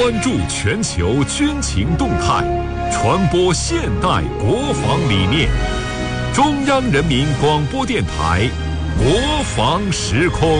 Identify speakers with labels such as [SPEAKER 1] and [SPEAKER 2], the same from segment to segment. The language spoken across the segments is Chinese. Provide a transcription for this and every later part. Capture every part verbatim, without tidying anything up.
[SPEAKER 1] 关注全球军情动态，传播现代国防理念。中央人民广播电台国防时空。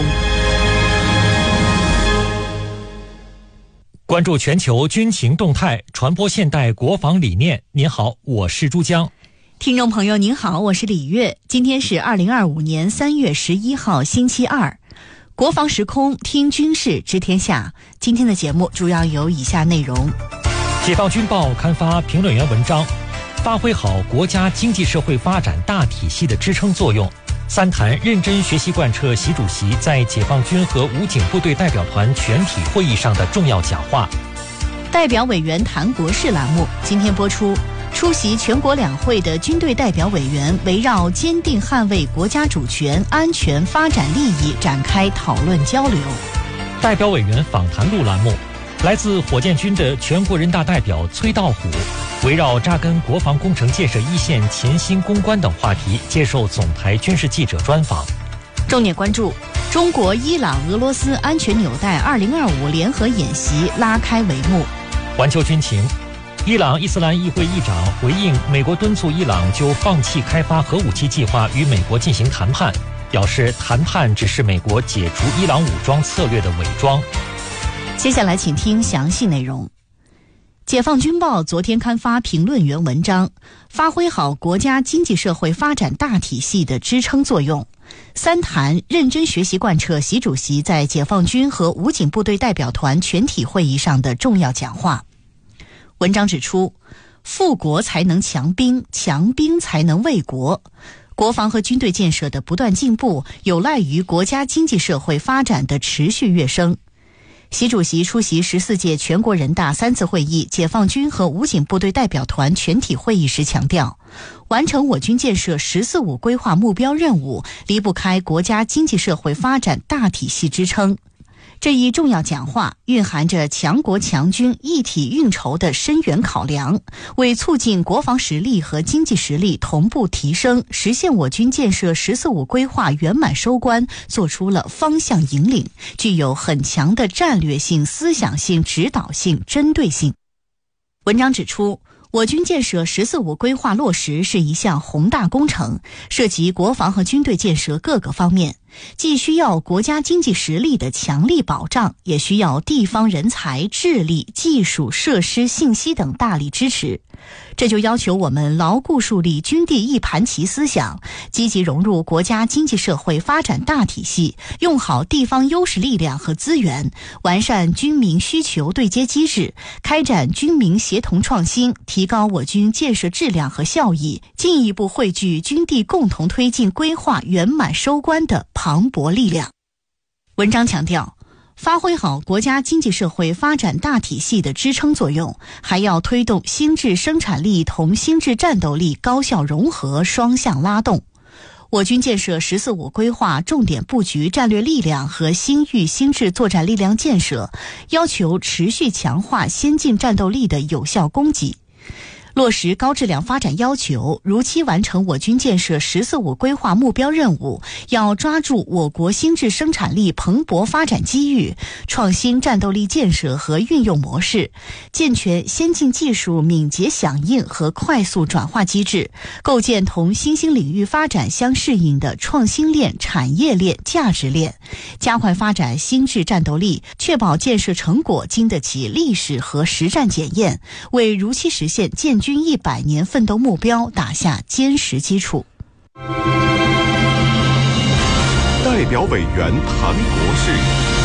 [SPEAKER 2] 关注全球军情动态，传播现代国防理念。您好，我是珠江。
[SPEAKER 3] 听众朋友您好，我是李月。今天是二零二五年三月十一号星期二，国防时空听军事知天下。今天的节目主要有以下内容：
[SPEAKER 2] 解放军报刊发评论员文章，发挥好国家经济社会发展大体系的支撑作用。三谈认真学习贯彻习主席在解放军和武警部队代表团全体会议上的重要讲话。
[SPEAKER 3] 代表委员谈国事栏目今天播出。出席全国两会的军队代表委员围绕坚定捍卫国家主权、安全、发展利益展开讨论交流。
[SPEAKER 2] 代表委员访谈录栏目，来自火箭军的全国人大代表崔道虎围绕扎根国防工程建设一线潜心攻关等话题接受总台军事记者专访。
[SPEAKER 3] 重点关注中国、伊朗、俄罗斯安全纽带二零二五联合演习拉开帷幕。
[SPEAKER 2] 环球军情，伊朗伊斯兰议会议长回应美国敦促伊朗就放弃开发核武器计划与美国进行谈判，表示谈判只是美国解除伊朗武装策略的伪装。
[SPEAKER 3] 接下来请听详细内容。解放军报昨天刊发评论员文章，发挥好国家经济社会发展大体系的支撑作用。三谈认真学习贯彻习主席在解放军和武警部队代表团全体会议上的重要讲话。文章指出，富国才能强兵，强兵才能卫国。国防和军队建设的不断进步，有赖于国家经济社会发展的持续跃升。习主席出席十四届全国人大三次会议解放军和武警部队代表团全体会议时强调，完成我军建设“十四五”规划目标任务，离不开国家经济社会发展大体系支撑。这一重要讲话蕴含着强国强军一体运筹的深远考量，为促进国防实力和经济实力同步提升，实现我军建设“十四五”规划圆满收官做出了方向引领，具有很强的战略性、思想性、指导性、针对性。文章指出，我军建设“十四五”规划落实是一项宏大工程，涉及国防和军队建设各个方面，既需要国家经济实力的强力保障，也需要地方人才、智力、技术、设施、信息等大力支持。这就要求我们牢固树立军地一盘棋思想，积极融入国家经济社会发展大体系，用好地方优势力量和资源，完善军民需求对接机制，开展军民协同创新，提高我军建设质量和效益，进一步汇聚军地共同推进规划圆满收官的磅礴力量。文章强调，发挥好国家经济社会发展大体系的支撑作用，还要推动新质生产力同新质战斗力高效融合，双向拉动。我军建设“十四五”规划重点布局战略力量和新域新质作战力量建设，要求持续强化先进战斗力的有效供给。落实高质量发展要求，如期完成我军建设“十四五”规划目标任务，要抓住我国新质生产力蓬勃发展机遇，创新战斗力建设和运用模式，健全先进技术敏捷响应和快速转化机制，构建同新兴领域发展相适应的创新链、产业链、价值链，加快发展新质战斗力，确保建设成果经得起历史和实战检验，为如期实现建军一百年奋斗目标打下坚实基础。
[SPEAKER 1] 代表委员谈国事。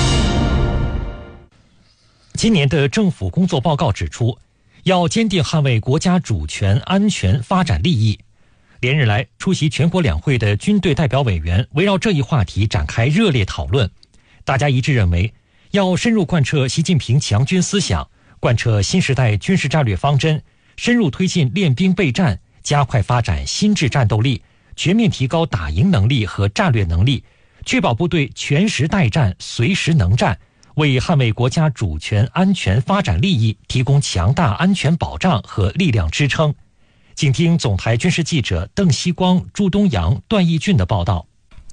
[SPEAKER 2] 今年的政府工作报告指出，要坚定捍卫国家主权、安全、发展利益。连日来，出席全国两会的军队代表委员围绕这一话题展开热烈讨论。大家一致认为，要深入贯彻习近平强军思想，贯彻新时代军事战略方针，深入推进练兵备战，加快发展新质战斗力，全面提高打赢能力和战略能力，确保部队全时待战、随时能战，为捍卫国家主权、安全、发展利益提供强大安全保障和力量支撑。请听总台军事记者邓锡光、朱东阳、段义俊的报道。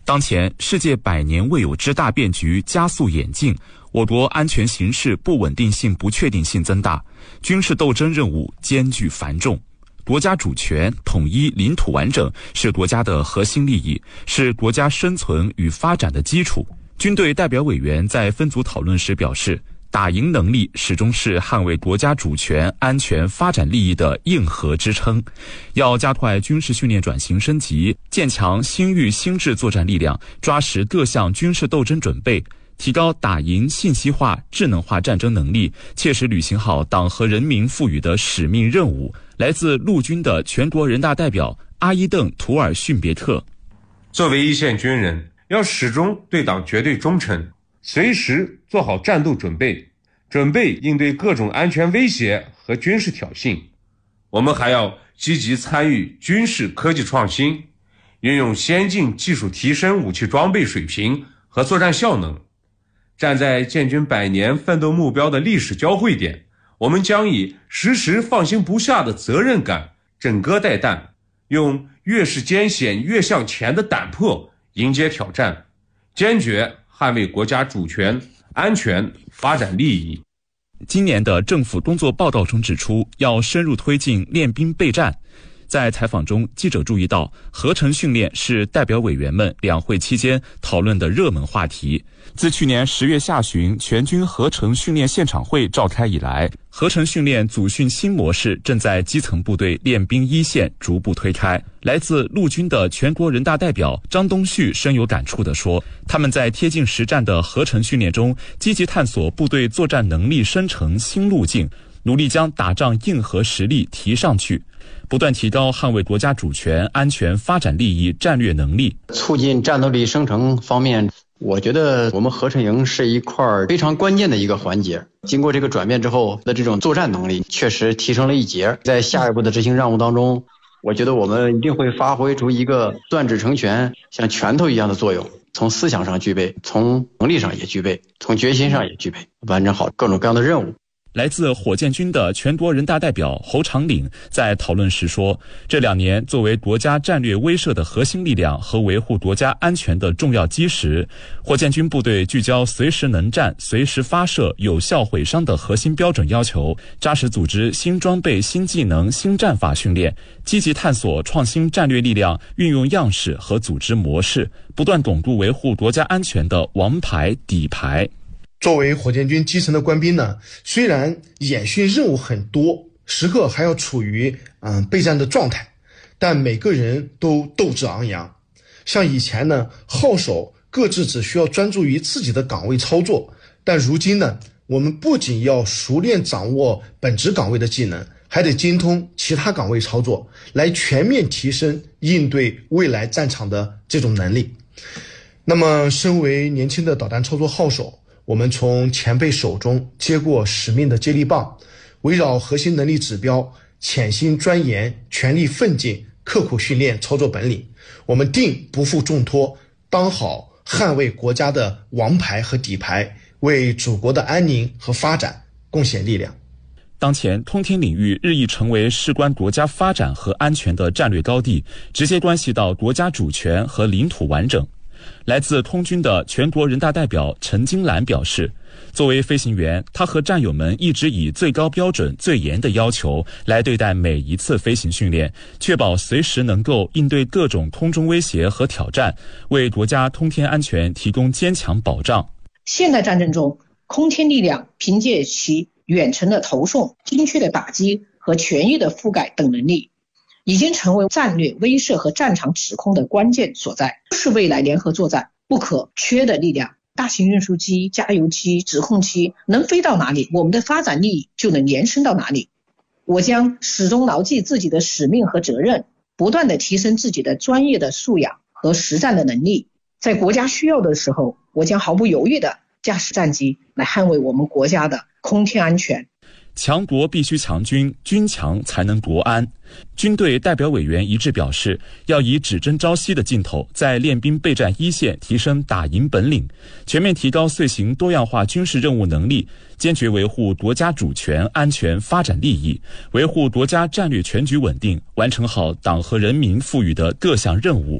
[SPEAKER 4] 当前世界百年未有之大变局加速演进，我国安全形势不稳定性、不确定性增大，军事斗争任务艰巨繁重。国家主权、统一、领土完整是国家的核心利益，是国家生存与发展的基础。军队代表委员在分组讨论时表示，打赢能力始终是捍卫国家主权、安全、发展利益的硬核支撑。要加快军事训练转型升级，建强新域新质作战力量，抓实各项军事斗争准备，提高打赢信息化、智能化战争能力，切实履行好党和人民赋予的使命任务。来自陆军的全国人大代表阿伊邓·图尔逊别特：
[SPEAKER 5] 作为一线军人，要始终对党绝对忠诚，随时做好战斗准备，准备应对各种安全威胁和军事挑衅。我们还要积极参与军事科技创新，运用先进技术提升武器装备水平和作战效能。站在建军百年奋斗目标的历史交汇点，我们将以时时放心不下的责任感枕戈待旦，用越是艰险越向前的胆魄迎接挑战，坚决捍卫国家主权、安全、发展利益。
[SPEAKER 4] 今年的政府工作报告中指出，要深入推进练兵备战。在采访中，记者注意到，合成训练是代表委员们两会期间讨论的热门话题。自去年十月下旬全军合成训练现场会召开以来，合成训练组训新模式正在基层部队练兵一线逐步推开。来自陆军的全国人大代表张东旭深有感触地说，他们在贴近实战的合成训练中，积极探索部队作战能力生成新路径，努力将打仗硬核实力提上去，不断提高捍卫国家主权、安全、发展利益战略能力。
[SPEAKER 6] 促进战斗力生成方面，我觉得我们合成营是一块非常关键的一个环节。经过这个转变之后的这种作战能力确实提升了一截，在下一步的执行任务当中，我觉得我们一定会发挥出一个断指成拳，像拳头一样的作用，从思想上具备，从能力上也具备，从决心上也具备，完成好各种各样的任务。
[SPEAKER 4] 来自火箭军的全国人大代表侯长岭在讨论时说，这两年作为国家战略威慑的核心力量和维护国家安全的重要基石，火箭军部队聚焦随时能战、随时发射、有效毁伤的核心标准要求，扎实组织新装备、新技能、新战法训练，积极探索创新战略力量运用样式和组织模式，不断巩固维护国家安全的王牌底牌。
[SPEAKER 7] 作为火箭军基层的官兵呢，虽然演训任务很多，时刻还要处于嗯备战的状态，但每个人都斗志昂扬。像以前呢，号手各自只需要专注于自己的岗位操作，但如今呢，我们不仅要熟练掌握本职岗位的技能，还得精通其他岗位操作，来全面提升应对未来战场的这种能力。那么，身为年轻的导弹操作号手，我们从前辈手中接过使命的接力棒，围绕核心能力指标，潜心钻研，全力奋进，刻苦训练操作本领。我们定不负重托，当好捍卫国家的王牌和底牌，为祖国的安宁和发展贡献力量。
[SPEAKER 4] 当前，通天领域日益成为事关国家发展和安全的战略高地，直接关系到国家主权和领土完整。来自空军的全国人大代表陈金兰表示，作为飞行员，他和战友们一直以最高标准、最严的要求来对待每一次飞行训练，确保随时能够应对各种空中威胁和挑战，为国家通天安全提供坚强保障。
[SPEAKER 8] 现代战争中，空天力量凭借其远程的投送、精确的打击和全域的覆盖等能力，已经成为战略威慑和战场指控的关键所在，是未来联合作战不可缺的力量。大型运输机、加油机、指控机能飞到哪里，我们的发展利益就能延伸到哪里。我将始终牢记自己的使命和责任，不断地提升自己的专业的素养和实战的能力。在国家需要的时候，我将毫不犹豫地驾驶战机来捍卫我们国家的空天安全。
[SPEAKER 4] 强国必须强军，军强才能国安。军队代表委员一致表示，要以只争朝夕的劲头，在练兵备战一线提升打赢本领，全面提高遂行多样化军事任务能力，坚决维护国家主权、安全、发展利益，维护国家战略全局稳定，完成好党和人民赋予的各项任务。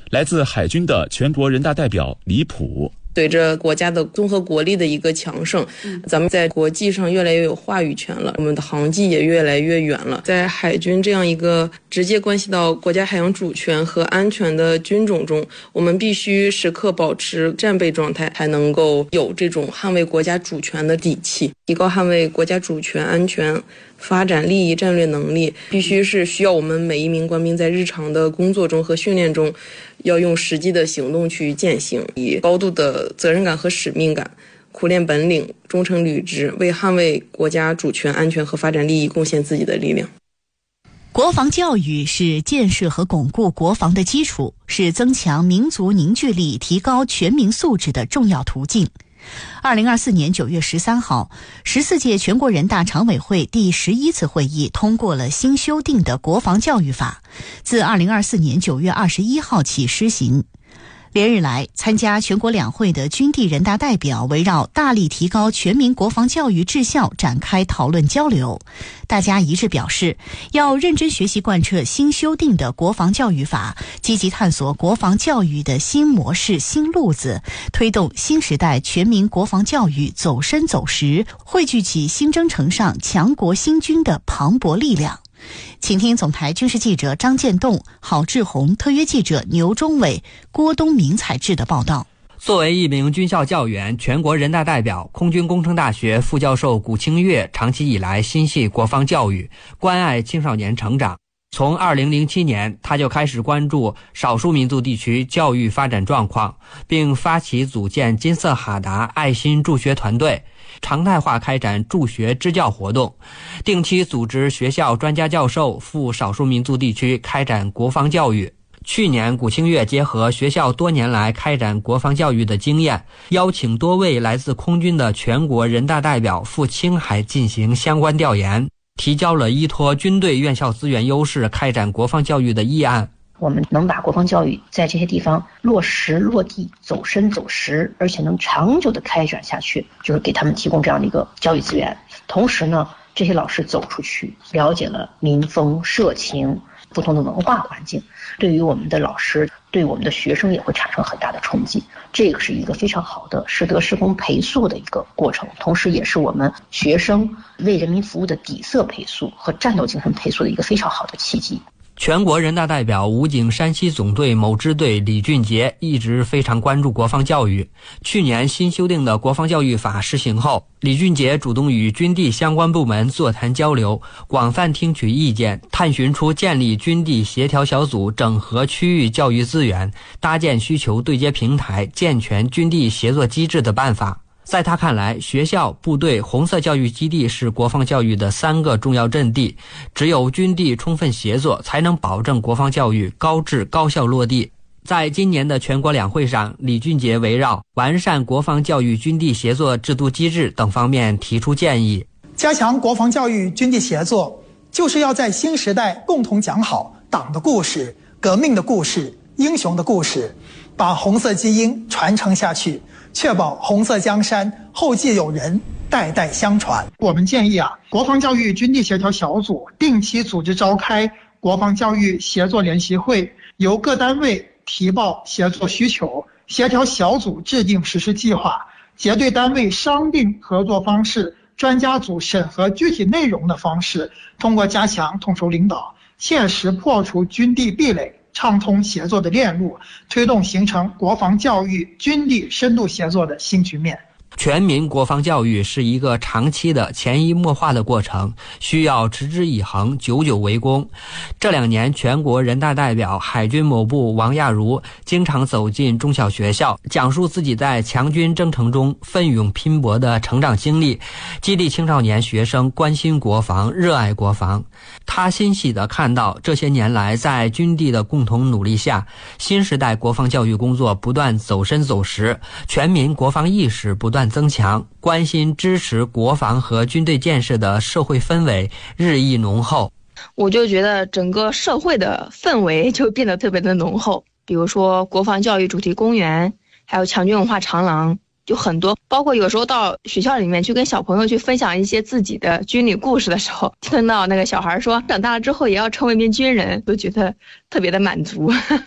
[SPEAKER 4] 来自海军的全国人大代表李普。
[SPEAKER 9] 随着国家的综合国力的一个强盛，咱们在国际上越来越有话语权了，我们的航迹也越来越远了。在海军这样一个直接关系到国家海洋主权和安全的军种中，我们必须时刻保持战备状态，才能够有这种捍卫国家主权的底气。提高捍卫国家主权、安全、发展利益战略能力，必须是需要我们每一名官兵在日常的工作中和训练中，要用实际的行动去践行，以高度的责任感和使命感，苦练本领，忠诚履职，为捍卫国家主权、安全和发展利益贡献自己的力量。
[SPEAKER 3] 国防教育是建设和巩固国防的基础，是增强民族凝聚力、提高全民素质的重要途径。二零二四年九月十三号，十四届全国人大常委会第十一次会议通过了新修订的国防教育法，自二零二四年九月二十一号起施行。连日来，参加全国两会的军地人大代表围绕大力提高全民国防教育质效展开讨论交流。大家一致表示，要认真学习贯彻新修订的国防教育法，积极探索国防教育的新模式、新路子，推动新时代全民国防教育走深走实，汇聚起新征程上强国兴军的磅礴力量。请听总台军事记者张建栋、郝志宏，特约记者牛忠伟、郭东明采制的报道。
[SPEAKER 10] 作为一名军校教员、全国人大代表、空军工程大学副教授古清月长期以来心系国防教育，关爱青少年成长。从二零零七年，他就开始关注少数民族地区教育发展状况，并发起组建金色哈达爱心助学团队，常态化开展助学支教活动，定期组织学校专家教授赴少数民族地区开展国防教育。去年，古清月结合学校多年来开展国防教育的经验，邀请多位来自空军的全国人大代表赴青海进行相关调研，提交了依托军队院校资源优势开展国防教育的议案。
[SPEAKER 8] 我们能把国防教育在这些地方落实落地、走深走实，而且能长久的开展下去，就是给他们提供这样的一个教育资源。同时呢，这些老师走出去，了解了民风社情、不同的文化环境，对于我们的老师、对我们的学生也会产生很大的冲击。这个是一个非常好的师德师风培塑的一个过程，同时也是我们学生为人民服务的底色培塑和战斗精神培塑的一个非常好的契机。
[SPEAKER 10] 全国人大代表、武警山西总队某支队李俊杰一直非常关注国防教育。去年新修订的国防教育法施行后，李俊杰主动与军地相关部门座谈交流，广泛听取意见，探寻出建立军地协调小组、整合区域教育资源、搭建需求对接平台、健全军地协作机制的办法。在他看来，学校、部队、红色教育基地是国防教育的三个重要阵地，只有军地充分协作，才能保证国防教育高质高效落地。在今年的全国两会上，李俊杰围绕完善国防教育军地协作制度机制等方面提出建议。
[SPEAKER 11] 加强国防教育军地协作，就是要在新时代共同讲好党的故事、革命的故事、英雄的故事，把红色基因传承下去，确保红色江山后继有人，代代相传。我们建议啊，国防教育军地协调小组定期组织召开国防教育协作联席会，由各单位提报协作需求，协调小组制定实施计划，结对单位商定合作方式，专家组审核具体内容的方式，通过加强统筹领导，切实破除军地壁垒，畅通协作的链路，推动形成国防教育军地深度协作的新局面。
[SPEAKER 10] 全民国防教育是一个长期的潜移默化的过程，需要持之以恒，久久为功。这两年，全国人大代表、海军某部王亚茹经常走进中小学校，讲述自己在强军征程中奋勇拼搏的成长经历，激励青少年学生关心国防、热爱国防。他欣喜地看到，这些年来在军地的共同努力下，新时代国防教育工作不断走深走实，全民国防意识不断增强，关心支持国防和军队建设的社会氛围日益浓厚。
[SPEAKER 12] 我就觉得整个社会的氛围就变得特别的浓厚，比如说国防教育主题公园，还有强军文化长廊，就很多，包括有时候到学校里面去跟小朋友去分享一些自己的军旅故事的时候，听到那个小孩说长大了之后也要成为一名军人，都觉得特别的满足。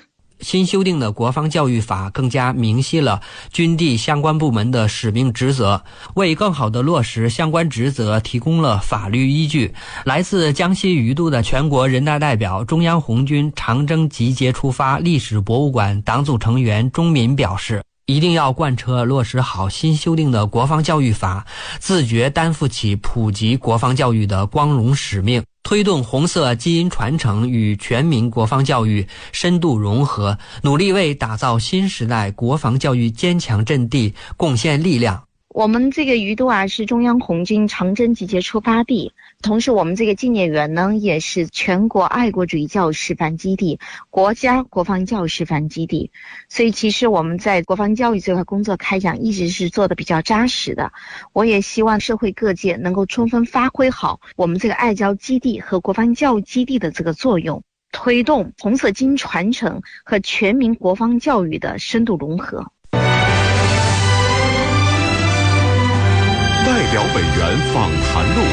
[SPEAKER 10] 新修订的国防教育法更加明晰了军地相关部门的使命职责，为更好地落实相关职责提供了法律依据。来自江西余都的全国人大代表、中央红军长征集结出发历史博物馆党组成员钟敏表示，一定要贯彻落实好新修订的国防教育法，自觉担负起普及国防教育的光荣使命，推动红色基因传承与全民国防教育深度融合，努力为打造新时代国防教育坚强阵地贡献力量。
[SPEAKER 13] 我们这个余都啊是中央红军长征集结出发地，同时我们这个纪念园呢也是全国爱国主义教育示范基地、国家国防教育示范基地，所以其实我们在国防教育这块工作开展一直是做的比较扎实的。我也希望社会各界能够充分发挥好我们这个爱教基地和国防教育基地的这个作用，推动红色基因传承和全民国防教育的深度融合。
[SPEAKER 1] 代表委员访谈录。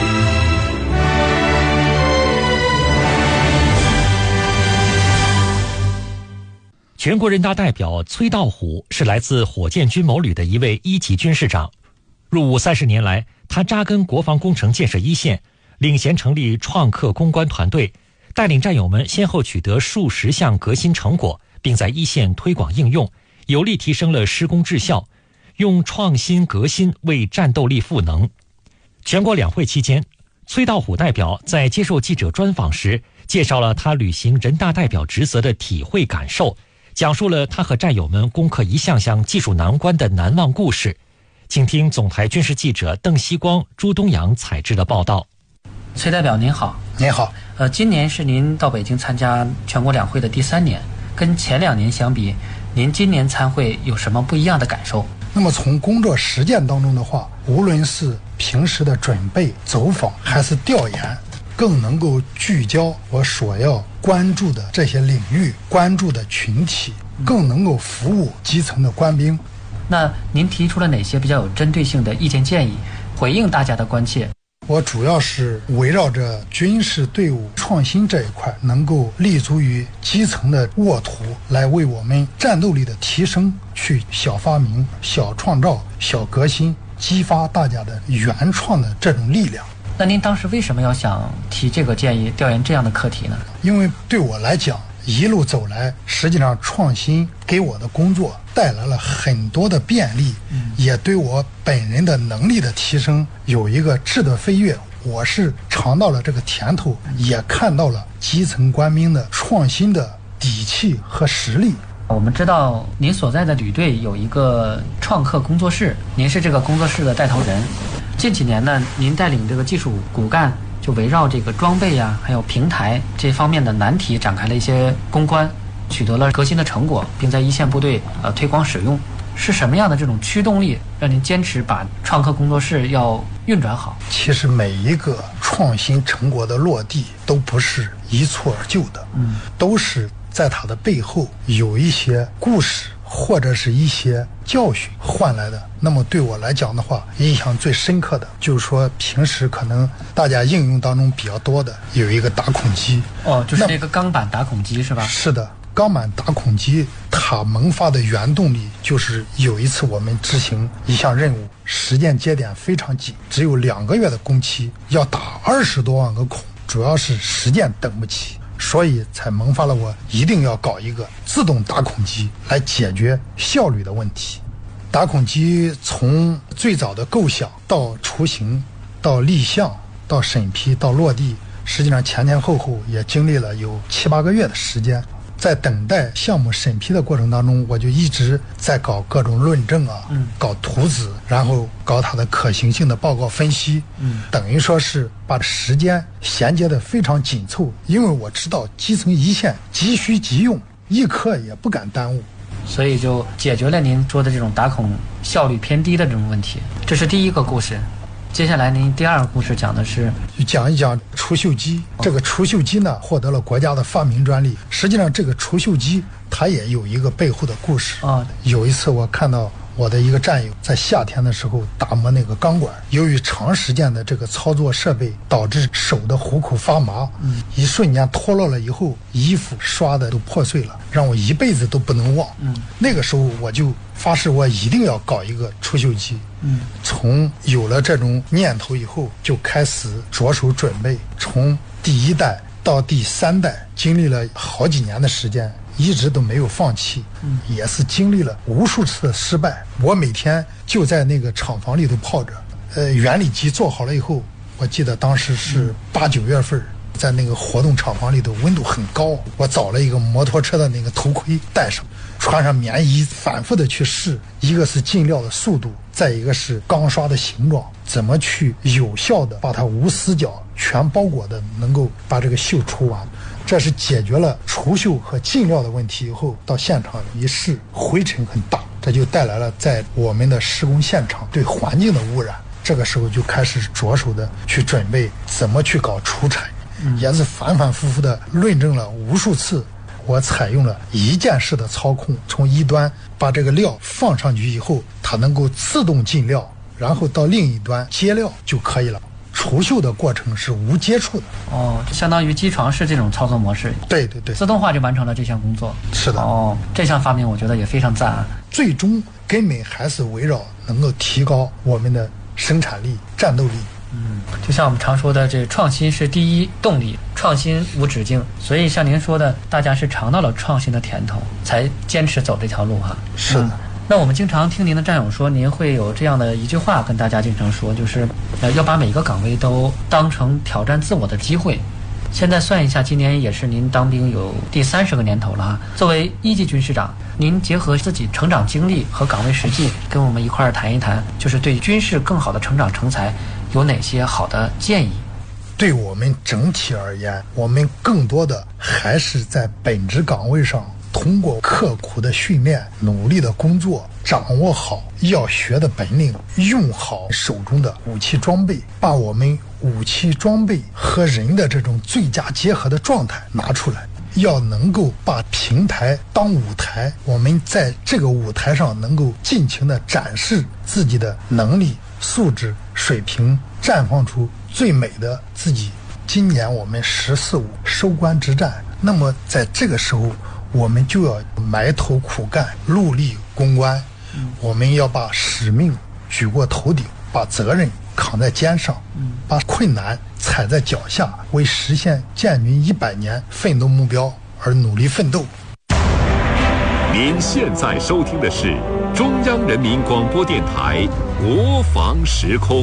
[SPEAKER 2] 全国人大代表崔道虎是来自火箭军某旅的一位一级军事长。入伍三十年来，他扎根国防工程建设一线，领衔成立创客攻关团队，带领战友们先后取得数十项革新成果，并在一线推广应用，有力提升了施工质效，用创新革新为战斗力赋能。全国两会期间，崔道虎代表在接受记者专访时，介绍了他履行人大代表职责的体会感受，讲述了他和战友们攻克一项项技术难关的难忘故事。请听总台军事记者邓锡光、朱东阳采制的报道。
[SPEAKER 14] 崔代表您好。
[SPEAKER 7] 您好。
[SPEAKER 14] 呃，今年是您到北京参加全国两会的第三年，跟前两年相比，您今年参会有什么不一样的感受？
[SPEAKER 15] 那么从工作实践当中的话，无论是平时的准备、走访还是调研，更能够聚焦我所要关注的这些领域、关注的群体，更能够服务基层的官兵。
[SPEAKER 14] 那您提出了哪些比较有针对性的意见建议，回应大家的关切？
[SPEAKER 15] 我主要是围绕着军事队伍创新这一块，能够立足于基层的沃土，来为我们战斗力的提升去小发明、小创造、小革新，激发大家的原创的这种力量。
[SPEAKER 14] 那您当时为什么要想提这个建议，调研这样的课题呢？
[SPEAKER 15] 因为对我来讲，一路走来，实际上创新给我的工作带来了很多的便利，嗯、也对我本人的能力的提升有一个质的飞跃。我是尝到了这个甜头，也看到了基层官兵的创新的底气和实力。
[SPEAKER 14] 我们知道您所在的旅队有一个创客工作室，您是这个工作室的带头人。近几年呢，您带领这个技术骨干就围绕这个装备呀、啊，还有平台这方面的难题展开了一些攻关，取得了革新的成果，并在一线部队呃推广使用。是什么样的这种驱动力让您坚持把创客工作室要运转好？
[SPEAKER 15] 其实每一个创新成果的落地都不是一蹴而就的，嗯，都是在它的背后有一些故事或者是一些教训换来的。那么对我来讲的话，印象最深刻的就是说，平时可能大家应用当中比较多的有一个打孔机。
[SPEAKER 14] 哦，就是那个钢板打孔机是吧？
[SPEAKER 15] 是的，钢板打孔机它萌发的原动力就是有一次我们执行一项任务，时间节点非常紧，只有两个月的工期，要打二十多万个孔，主要是时间等不起，所以才萌发了我一定要搞一个自动打孔机来解决效率的问题。打孔机从最早的构想到雏形，到立项，到审批，到落地，实际上前前后后也经历了有七八个月的时间。在等待项目审批的过程当中，我就一直在搞各种论证啊，嗯、搞图纸，然后搞它的可行性的报告分析，嗯、等于说是把时间衔接得非常紧凑，因为我知道基层一线急需急用，一刻也不敢耽误，
[SPEAKER 14] 所以就解决了您说的这种打孔效率偏低的这种问题。这是第一个故事。接下来您第二个故事讲的是
[SPEAKER 15] 讲一讲除锈机。这个除锈机呢获得了国家的发明专利。实际上这个除锈机它也有一个背后的故事啊。有一次我看到我的一个战友在夏天的时候打磨那个钢管，由于长时间的这个操作设备，导致手的虎口发麻，嗯，一瞬间脱落了以后，衣服刷的都破碎了，让我一辈子都不能忘。嗯，那个时候我就发誓，我一定要搞一个除锈机。嗯，从有了这种念头以后，就开始着手准备，从第一代到第三代，经历了好几年的时间，一直都没有放弃。嗯，也是经历了无数次的失败。我每天就在那个厂房里头泡着，呃，原理机做好了以后，我记得当时是八九月份，在那个活动厂房里头，温度很高，我找了一个摩托车的那个头盔戴上，穿上棉衣，反复的去试，一个是进料的速度，再一个是钢刷的形状，怎么去有效的把它无死角全包裹的能够把这个锈除完。这是解决了除锈和进料的问题以后，到现场一试，灰尘很大，这就带来了在我们的施工现场对环境的污染。这个时候就开始着手的去准备怎么去搞除尘，也是反反复复的论证了无数次。我采用了一键式的操控，从一端把这个料放上去以后，它能够自动进料，然后到另一端接料就可以了。除锈的过程是无接触的。
[SPEAKER 14] 哦，就相当于机床式这种操作模式。
[SPEAKER 15] 对对对，
[SPEAKER 14] 自动化就完成了这项工作。
[SPEAKER 15] 是的。
[SPEAKER 14] 哦，这项发明我觉得也非常赞啊。
[SPEAKER 15] 最终根本还是围绕能够提高我们的生产力、战斗力。
[SPEAKER 14] 嗯，就像我们常说的，这创新是第一动力，创新无止境。所以像您说的，大家是尝到了创新的甜头，才坚持走这条路哈。
[SPEAKER 15] 是的。嗯，
[SPEAKER 14] 那我们经常听您的战友说，您会有这样的一句话跟大家经常说，就是呃要把每个岗位都当成挑战自我的机会。现在算一下，今年也是您当兵有第三十个年头了哈。作为一级军师长，您结合自己成长经历和岗位实际，跟我们一块儿谈一谈，就是对军事更好的成长成才有哪些好的建议？
[SPEAKER 15] 对我们整体而言，我们更多的还是在本职岗位上，通过刻苦的训练、努力的工作，掌握好要学的本领，用好手中的武器装备，把我们武器装备和人的这种最佳结合的状态拿出来，要能够把平台当舞台，我们在这个舞台上能够尽情的展示自己的能力、素质、水平，绽放出最美的自己。今年我们十四五收官之战，那么在这个时候，我们就要埋头苦干，戮力攻关。嗯，我们要把使命举过头顶，把责任扛在肩上，嗯，把困难踩在脚下，为实现建军一百年奋斗目标而努力奋斗。
[SPEAKER 1] 您现在收听的是中央人民广播电台国防时空。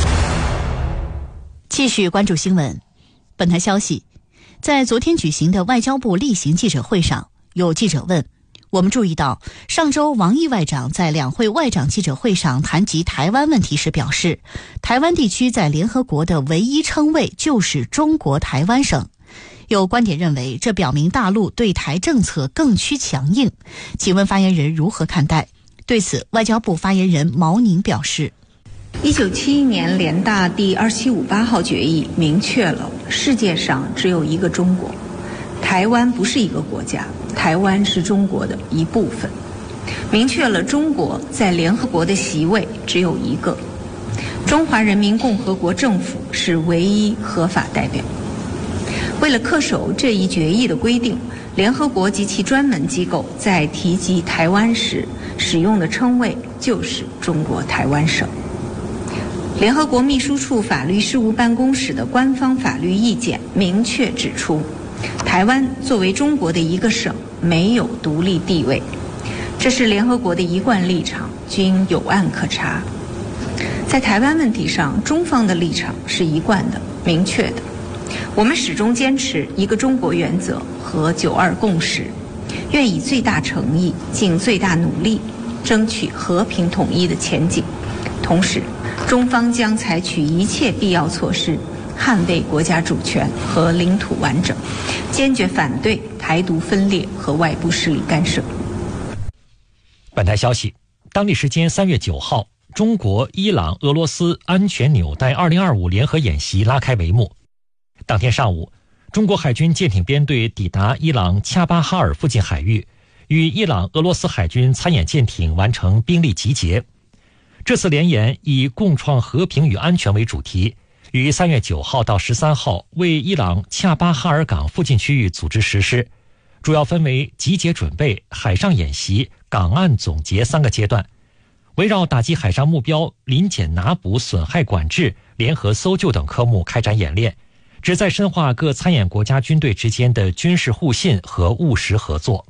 [SPEAKER 3] 继续关注新闻。本台消息，在昨天举行的外交部例行记者会上，有记者问，我们注意到上周王毅外长在两会外长记者会上谈及台湾问题时表示，台湾地区在联合国的唯一称谓就是中国台湾省。有观点认为，这表明大陆对台政策更趋强硬。请问发言人如何看待？对此，外交部发言人毛宁表示，
[SPEAKER 16] 一九七一年联大第二七五八号决议明确了世界上只有一个中国，台湾不是一个国家，台湾是中国的一部分，明确了中国在联合国的席位只有一个，中华人民共和国政府是唯一合法代表。为了恪守这一决议的规定，联合国及其专门机构在提及台湾时使用的称谓就是中国台湾省。联合国秘书处法律事务办公室的官方法律意见明确指出，台湾作为中国的一个省，没有独立地位，这是联合国的一贯立场，均有案可查。在台湾问题上，中方的立场是一贯的、明确的。我们始终坚持一个中国原则和九二共识，愿以最大诚意、尽最大努力，争取和平统一的前景。同时，中方将采取一切必要措施，捍卫国家主权和领土完整，坚决反对台独分裂和外部势力干涉。
[SPEAKER 2] 本台消息，当地时间三月九号，中国、伊朗、俄罗斯安全纽带二零二五联合演习拉开帷幕。当天上午，中国海军舰艇编队抵达伊朗恰巴哈尔附近海域， 与伊朗、俄罗斯海军参演舰艇完成兵力集结。这次联演以共创和平与安全为主题，于三月九号到十三号为伊朗恰巴哈尔港附近区域组织实施，主要分为集结准备、海上演习、港岸总结三个阶段，围绕打击海上目标、临检拿捕、损害管制、联合搜救等科目开展演练，旨在深化各参演国家军队之间的军事互信和务实合作。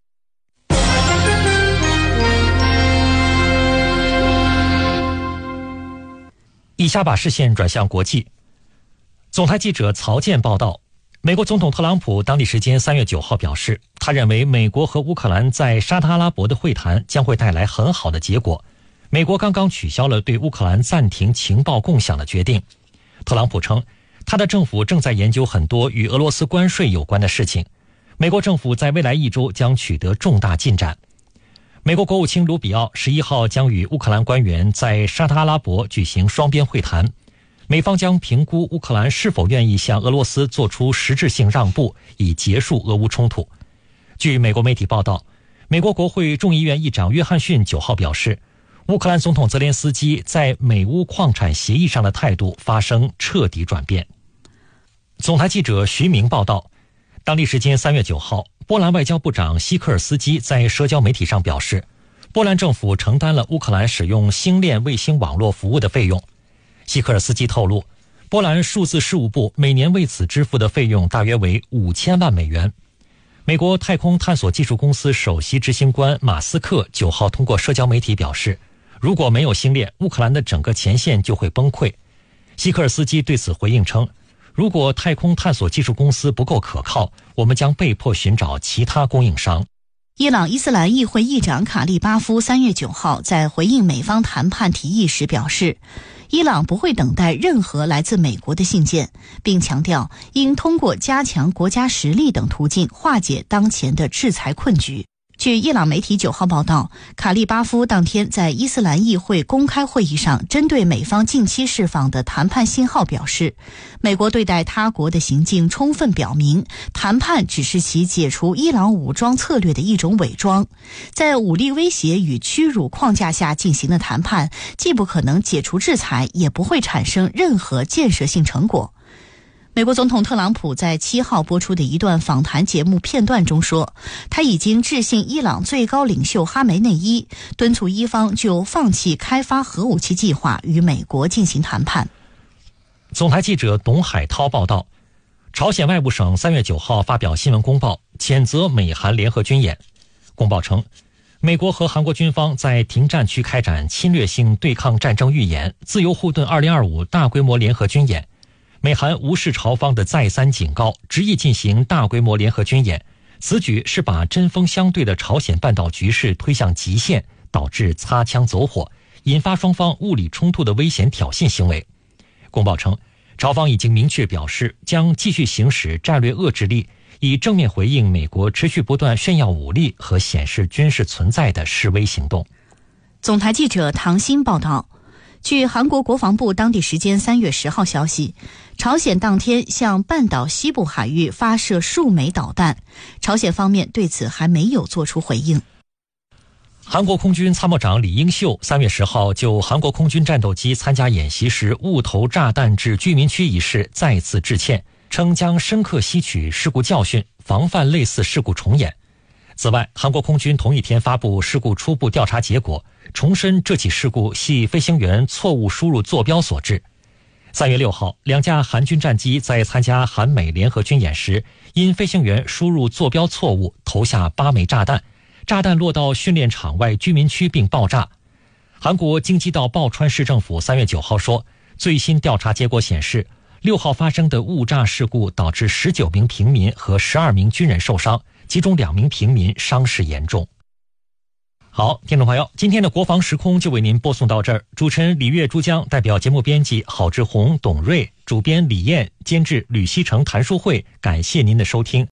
[SPEAKER 2] 以下把视线转向国际。总台记者曹健报道，美国总统特朗普当地时间三月九号表示，他认为美国和乌克兰在沙特阿拉伯的会谈将会带来很好的结果。美国刚刚取消了对乌克兰暂停情报共享的决定。特朗普称，他的政府正在研究很多与俄罗斯关税有关的事情。美国政府在未来一周将取得重大进展。美国国务卿卢比奥十一号将与乌克兰官员在沙特阿拉伯举行双边会谈，美方将评估乌克兰是否愿意向俄罗斯做出实质性让步，以结束俄乌冲突。据美国媒体报道，美国国会众议院议长约翰逊九号表示，乌克兰总统泽连斯基在美乌矿产协议上的态度发生彻底转变。总台记者徐明报道，当地时间三月九号，波兰外交部长希科尔斯基在社交媒体上表示，波兰政府承担了乌克兰使用星链卫星网络服务的费用。希科尔斯基透露，波兰数字事务部每年为此支付的费用大约为五千万美元。美国太空探索技术公司首席执行官马斯克九号通过社交媒体表示，如果没有星链，乌克兰的整个前线就会崩溃。希科尔斯基对此回应称，如果太空探索技术公司不够可靠，我们将被迫寻找其他供应商。
[SPEAKER 3] 伊朗伊斯兰议会议长卡利巴夫三月九号在回应美方谈判提议时表示，伊朗不会等待任何来自美国的信件，并强调应通过加强国家实力等途径化解当前的制裁困局。据伊朗媒体九号报道，卡利巴夫当天在伊斯兰议会公开会议上针对美方近期释放的谈判信号表示，美国对待他国的行径充分表明，谈判只是其解除伊朗武装策略的一种伪装。在武力威胁与屈辱框架下进行的谈判，既不可能解除制裁，也不会产生任何建设性成果。美国总统特朗普在七号播出的一段访谈节目片段中说，他已经致信伊朗最高领袖哈梅内伊，敦促伊方就放弃开发核武器计划与美国进行谈判。
[SPEAKER 2] 总台记者董海涛报道，朝鲜外务省三月九号发表新闻公报，谴责美韩联合军演。公报称，美国和韩国军方在停战区开展侵略性对抗战争预演、自由护盾二零二五大规模联合军演。美韩无视朝方的再三警告，执意进行大规模联合军演，此举是把针锋相对的朝鲜半岛局势推向极限，导致擦枪走火，引发双方物理冲突的危险挑衅行为。公报称，朝方已经明确表示将继续行使战略遏制力，以正面回应美国持续不断炫耀武力和显示军事存在的示威行动。
[SPEAKER 3] 总台记者唐鑫报道，据韩国国防部当地时间三月十号消息，朝鲜当天向半岛西部海域发射数枚导弹，朝鲜方面对此还没有做出回应。
[SPEAKER 2] 韩国空军参谋长李英秀三月十号就韩国空军战斗机参加演习时误投炸弹至居民区一事再次致歉，称将深刻吸取事故教训，防范类似事故重演。此外，韩国空军同一天发布事故初步调查结果，重申这起事故系飞行员错误输入坐标所致。三月六号，两架韩军战机在参加韩美联合军演时，因飞行员输入坐标错误，投下八枚炸弹，炸弹落到训练场外居民区并爆炸。韩国京畿道抱川市政府三月九号说，最新调查结果显示，六号发生的误炸事故导致十九名平民和十二名军人受伤，其中两名平民伤势严重。好，听众朋友，今天的国防时空就为您播送到这儿。主持人李月珠江，代表节目编辑郝志红、董瑞，主编李艳，监制吕希成、谭淑慧，感谢您的收听。